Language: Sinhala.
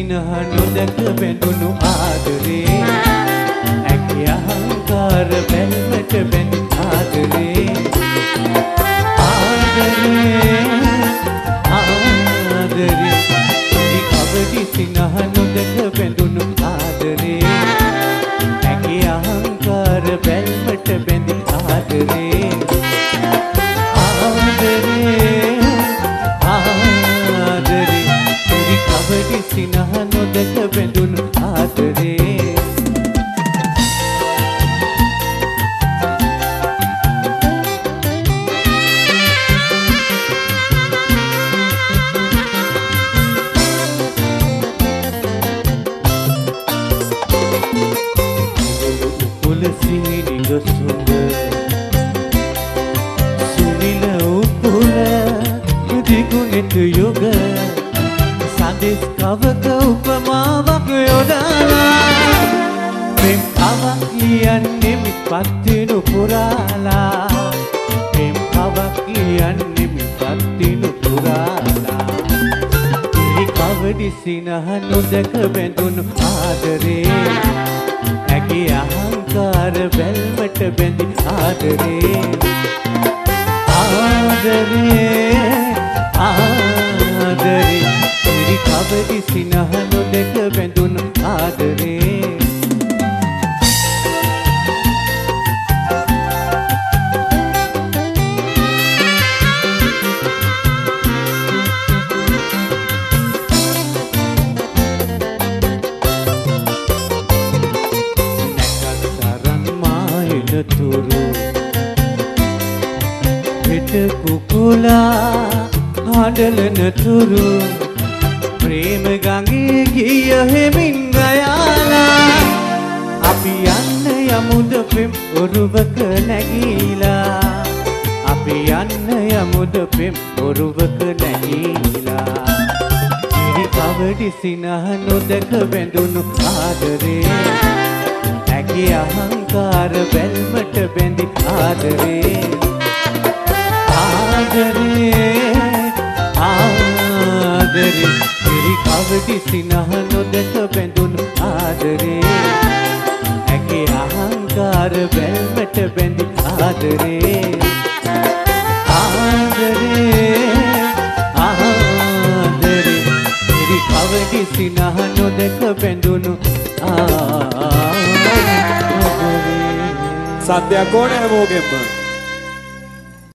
සිනහ නොදක බැඳුණු ආදරේ ඇගේ අහංකාර බැල්මට බැඳි ආදරේ ආදරේ කවදි සිනහ නොදක බැඳුණු ආදරේ ඇගේ අහංකාර බැල්මට බැඳි ආදරේ කවදි සිනහ නොදක බැඳුණු ආදරේ උපුල සිහිනිග සුඹ සුනිල උපුල දිගුනෙට යුග සදෙස් කවක උපමාවක් යොදාලා මෙම් කවක් ලියන්නේ මිපත්තිනු පුරාලා මෙම් කවක් ලියන්නේ මිපත්තිනු පුරාලා කවදි සිනහ නොදක බැඳුණු ආදරේ ඇගේ අහංකාර බැල්මට බැඳි ආදරේ ආදරේ කවදි සිනහ නොදක බැඳුණු ආදරේ තුරු පිට කුකුලා හඬලන තුරු ප්‍රේම ගඟේ ගිය හෙමින් ගයාලා අපි යන්න යමුද පෙම් ඔරුවක නැගීලා අපි යන්න යමුද පෙම් ඔරුවක නැගීලා කවදි සිනහ නොදක බැඳුණු ආදරේ ඇගේ අහංකාර බැල්මට බැඳි ආදරේ ආදරේ කවදි සිනහ නොදක බැඳුණු ආදරේ ඇගේ අහංකාර බැල්මට බැඳි ආදරේ ආදරේ කවදි සිනහ නොදක බැඳුණු සත්‍යයක් ඕනේ හැමෝගෙම